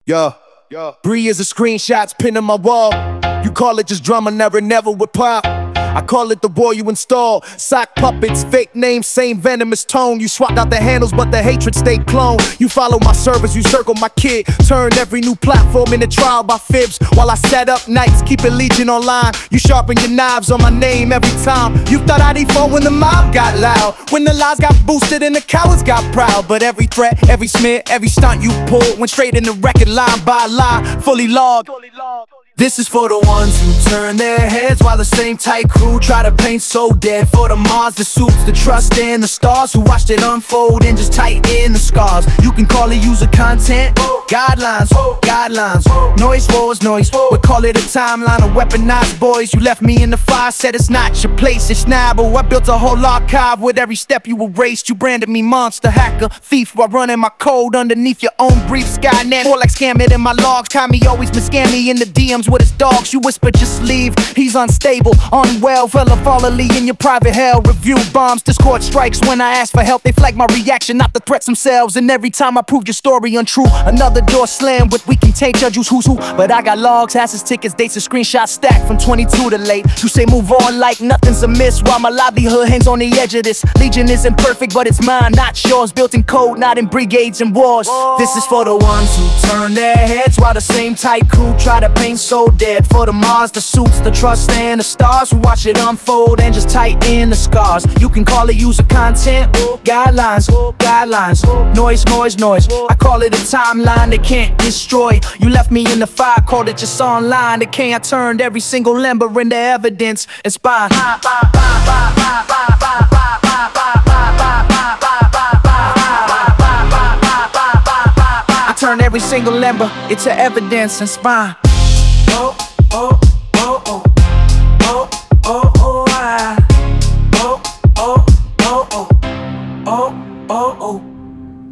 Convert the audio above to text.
Yeah. Bree is a screenshots pinned on my wall. You call it just drama, never with pop. I call it the war you install. Sock puppets, fake names, same venomous tone. You swapped out the handles, but the hatred stayed clone. You follow my servers, you circle my kid. Turned every new platform into trial by fibs. While I set up nights, keep it legion online. You sharpen your knives on my name every time. You thought I'd E4 when the mob got loud, when the lies got boosted and the cowards got proud. But every threat, every smear, every stunt you pulled went straight in the record line by lie, fully logged. This is for the ones who turn their heads while the same tight crew try to paint so dead. For the Mars, the suits, the trust in the stars who watched it unfold and just tighten the scars. You can call it user content, guidelines, noise wars, noise. We call it a timeline of weaponized boys. You left me in the fire, said it's not your place, it's Snabble. I built a whole archive with every step you erased. You branded me monster, hacker, thief while running my code underneath your own brief. Skynet, more like scam it in my logs. Tommy always scam me in the DMs with his dogs. You whisper just leave, he's unstable, unwell, fella folly in your private hell. Review bombs, Discord strikes when I ask for help. They flag my reaction, not the threats themselves. And every time I proved your story untrue, another door slammed with we can take judge who's who. But I got logs, asses, tickets, dates, and screenshots stacked from 22 to late. You say move on like nothing's amiss, while my livelihood hangs on the edge of this. Legion isn't perfect, but it's mine, not yours. Built in code, not in brigades and wars. This is for the ones who turn their heads while the same tight crew try to paint so dead. For the Mars, the suits, the trust, and the stars who watch it unfold and just tighten the scars. You can call it user content, guidelines, noise. I call it a timeline they can't destroy. You left me in the fire, called it just online. The king, I turned every single limber into evidence. It's by I turn every single limber into evidence and spine. Oh.